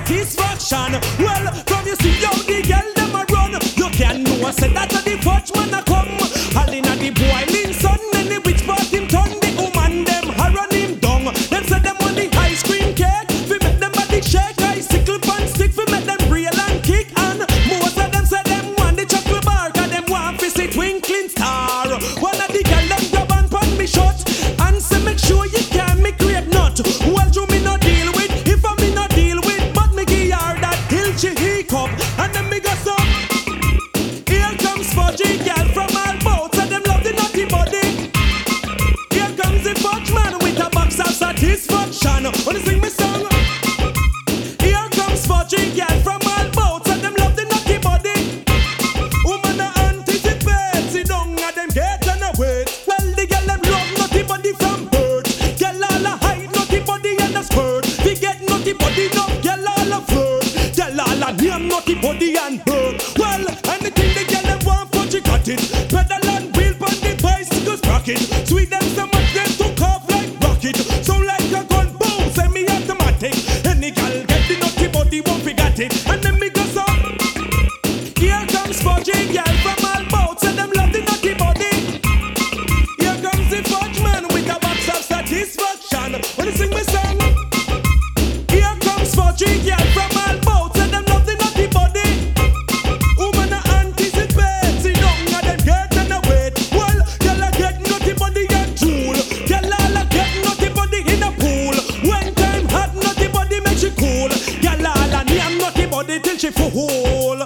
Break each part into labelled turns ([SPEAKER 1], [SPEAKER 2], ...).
[SPEAKER 1] satisfaction. Well, from you see how the girl them a run, you can know I said that the fudge man a come. All inna the boiling sun, and the which part him turn the woman them a run him down. Them say them want the ice cream cake, fi make them body shake. Icicle pan stick fi make them reel and kick. And most of them say them want the chocolate bar, 'cause them want fi see twinkling star. One of the girl them grab and pan me shut, and say make sure you can me create nut. Well, you me no deal with, if I me no deal with, but me give her that hilchy hiccup, and then me go so. Here comes fudgy girl from all boats, and them love the naughty body. Here comes the fudge man with a box of satisfaction. Wanna sing me song? Here comes fudgy girl from all boats, and them love the naughty body. Woman a anticipate, sit down and them get and a wait. Well, the girl them love naughty body from birth. Girl all a hide naughty body and a skirt. We get naughty body now, girl all a flirt. Girl all a name naughty body and birth. Well, anything the girl them want for she got it. Pedal and wheel on the bicycle sprocket. Sweet them so much them took off like rocket. So like a gun boom, semi-automatic. Any girl get the naughty body won't forget it. And then me go so. Here comes fudgy girl from all boats, and them love the naughty body. Here comes the fudge man with a box of satisfaction. Wanna sing me song? Here comes fudgy girl from all boats, and them love the naughty body. Woman a anticipate, sit down and them get and a wait. Well, girl a get naughty body and drool. Girl all a get naughty body in a pool. When time hot, naughty body make she cool. Girl all a name naughty body till she full.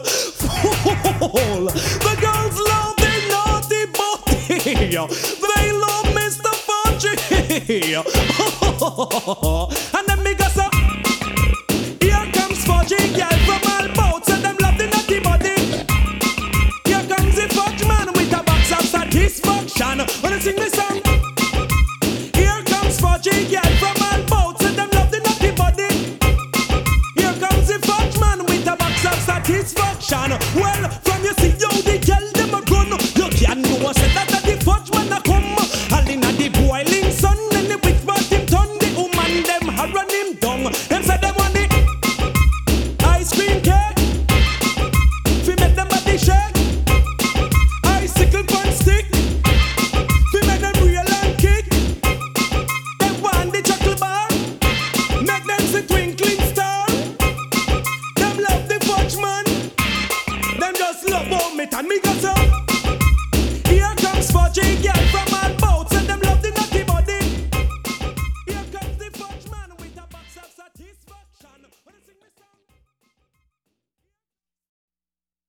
[SPEAKER 1] The girls love the naughty body. They love Mr. Fudgy. And then me go so. Here comes fudgy girl from all boats, and them love the naughty body. Here comes the fudge man with a box of satisfaction. Wanna sing me song? Here comes fudgy girl from all boats, and them love the naughty body. Here comes the fudge man with a box of satisfaction. Well, from you see how the girl them a run, you can know I said that the fudge man a come. All inna the boiling sun, and the which part him turn the woman them a run him down. Them say them want the ice cream cake, fi make them body shake. Icicle pan stick, fi make them reel and kick. Them want the chocolate bar, make them see twinkling star. Them love the fudge man, them just love how me and me go so.